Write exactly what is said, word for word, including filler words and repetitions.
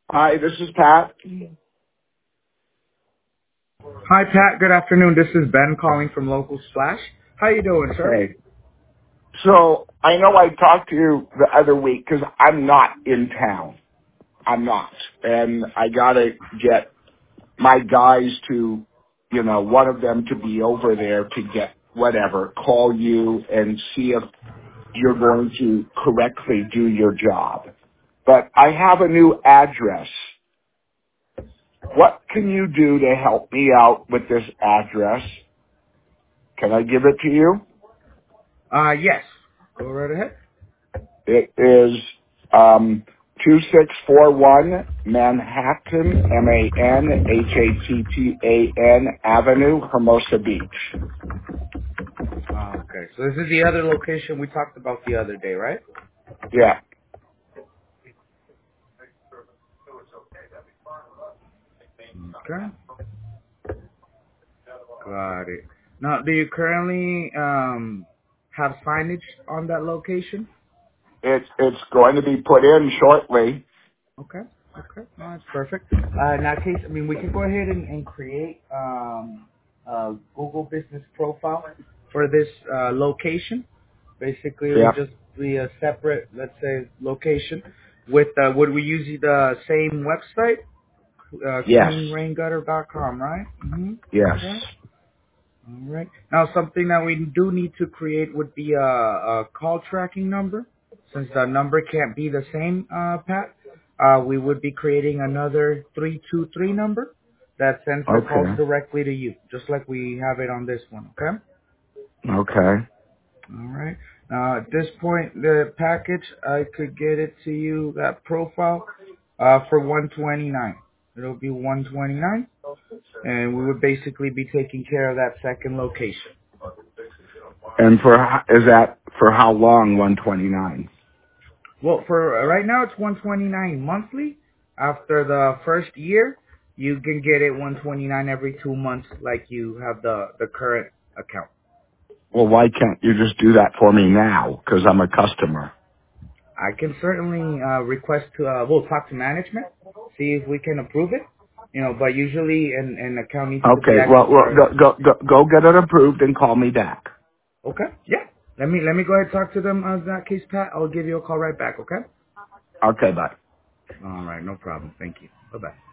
Hi, this is Pat. Hi, Pat. Good afternoon. This is Ben calling from Local Splash. How you doing, sir? Hey. So I know I talked to you the other week because 'cause I'm not in town. I'm not, and I gotta get my guys to, you know, one of them to be over there to get whatever, call you and see if you're going to correctly do your job. But I have a new address. What can you do to help me out with this address? Can I give it to you? Uh, yes. Go right ahead. It is um, two six four one Manhattan, M A N H A T T A N Avenue, Hermosa Beach. Uh, okay. So this is the other location we talked about the other day, right? Yeah, Okay. Got it. Now, do you currently um have signage on that location? it's it's going to be put in shortly. Okay. Okay. No, that's perfect. Uh, in that case, I mean, we can go ahead and, and create um, a Google Business profile for this uh, location. Basically, it Yeah. would just be a separate, let's say, location. With uh, would we use the same website, uh, Yes. clean rain gutter dot com, right? Mm-hmm. Yes. Okay. All right. Now, something that we do need to create would be a, a call tracking number. Since the number can't be the same, uh, Pat, uh, we would be creating another three two three number that sends the calls Okay. directly to you, just like we have it on this one. Okay. Okay. All right. Now, at this point, the package, I could get it to you, that profile, uh, for one twenty-nine. It'll be one twenty-nine, and we would basically be taking care of that second location. And for h- is that for how long? One twenty nine. Well, for uh, right now, it's one twenty-nine monthly. After the first year, you can get it one twenty-nine every two months, like you have the the current account. Well, why can't you just do that for me now? Because I'm a customer. I can certainly uh, request to, uh, we'll talk to management, see if we can approve it. You know, but usually an, an account needs to be Okay. active Well, well for, go go go go get it approved and call me back. okay, yeah. Let me, let me go ahead and talk to them on that case, Pat. I'll give you a call right back, okay? Okay. Bye. All right, no problem. Thank you. Bye-bye.